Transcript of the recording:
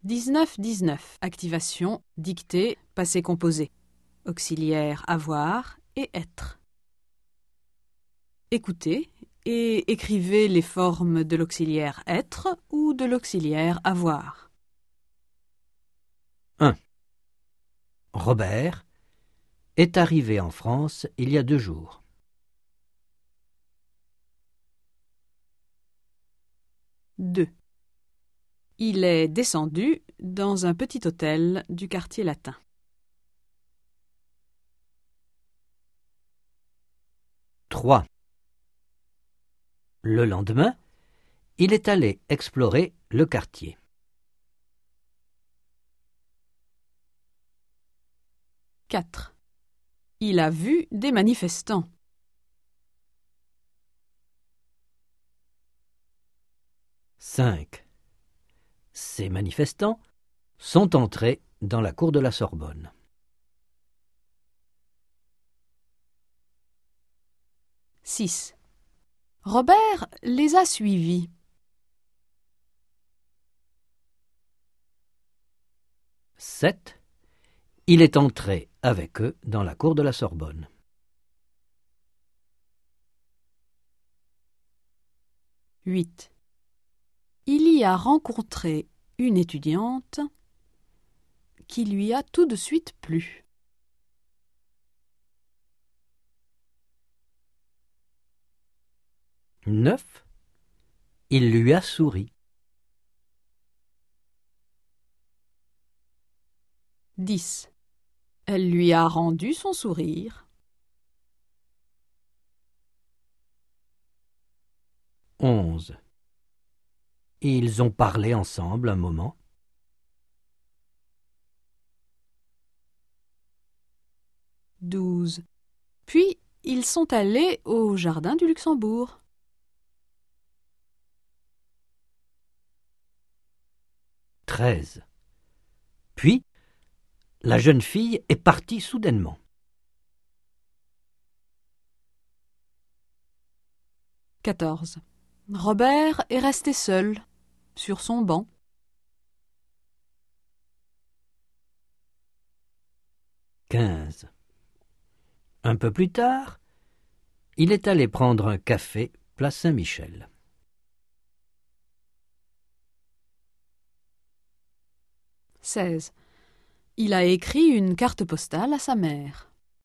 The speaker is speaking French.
19-19. Activation, dictée, passé composé. Auxiliaire avoir et être. Écoutez et écrivez les formes de l'auxiliaire être ou de l'auxiliaire avoir. 1. Robert est arrivé en France il y a 2 jours. 2. Il est descendu dans un petit hôtel du quartier latin. 3. Le lendemain, il est allé explorer le quartier. 4. Il a vu des manifestants. 5. Ces manifestants sont entrés dans la cour de la Sorbonne. 6. Robert les a suivis. 7. Il est entré avec eux dans la cour de la Sorbonne. 8. Il y a rencontré une étudiante qui lui a tout de suite plu. 9. Il lui a souri. 10. Elle lui a rendu son sourire. 11. Ils ont parlé ensemble un moment. 12. Puis ils sont allés au jardin du Luxembourg. 13. Puis, la jeune fille est partie soudainement. 14. Robert est resté seul, sur son banc. 15. Un peu plus tard, il est allé prendre un café place Saint-Michel. 16. Il a écrit une carte postale à sa mère.